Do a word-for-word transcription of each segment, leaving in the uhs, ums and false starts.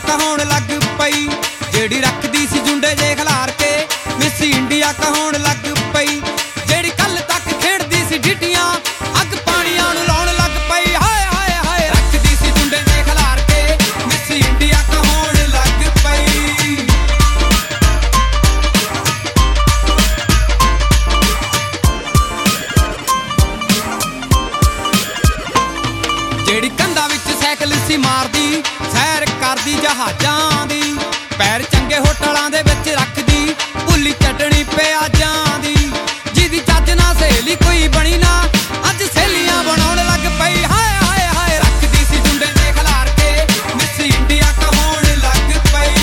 कहाउण लग पई। जेड़ी रखदी सी जुंडे जे खलार के मिस इंडिया कहाउण लग पई। जेड़ी कल तक खेड़दी सी ढिटियां अग पानियां नूं लाउण लग पई। हाय हाय हाय रखदी सी जुंडे जे खलार के मिस इंडिया कहाउण लग पई। जेड़ी कंधा विच साइकिल सी मारदी सैर करदी जहाजां दी। पैर चंगे होटलां दे विच रखदी भुल्ली चटणी प्याजां दी। जिहदी चज ना सहेली कोई बणी ना अज सहेलियां बनाउण लग पई। हाय हाय हाय रखदी सी जुंडे जे खलार के मिस इंडिया कहाउण लग पई।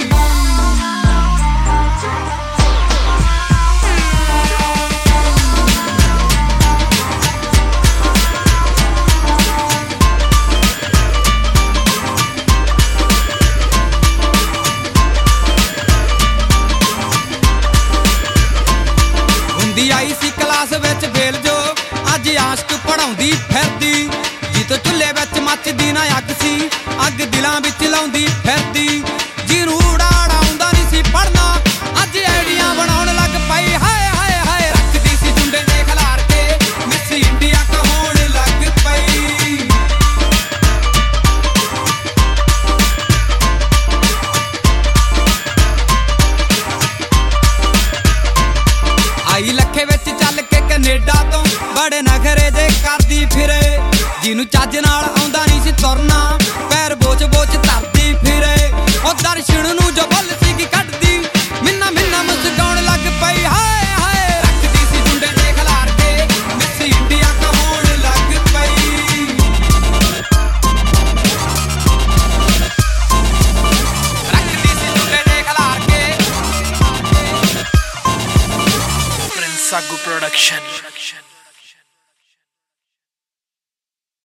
आई सी क्लास विच फेल जो अज आशक पढ़ाउंदी फिरदी। जितो चुल्हे विच मचदी ना अग सी अग दिलां विच लाउंदी फिरदी। जिहनूं उड़ाड़ा आउंदा नहीं सी पढ़ना अज आइडियां बनाउण लग पई। हाय हाय हाय रखदी सी जुंडे जे खलार के मिस इंडिया कहाउण लग पई। आई लखे विच चल के कनेडा तो बड़े नखरे जे करदी फिरे। जिन्नू चज नाल आउंदा नहीं सी तुरना पैर बोच बोच धरदी फिरे। ओ दर्शन नूं जो बुल सी की कढदी मिन्ना मिन्ना मुस्काउण लग पई। हाय हाय रखदी सी जुंडे जे खलार के मिस इंडिया कहाउण लग पई। रखदी सी जुंडे जे खलार के Prince Sagu Production.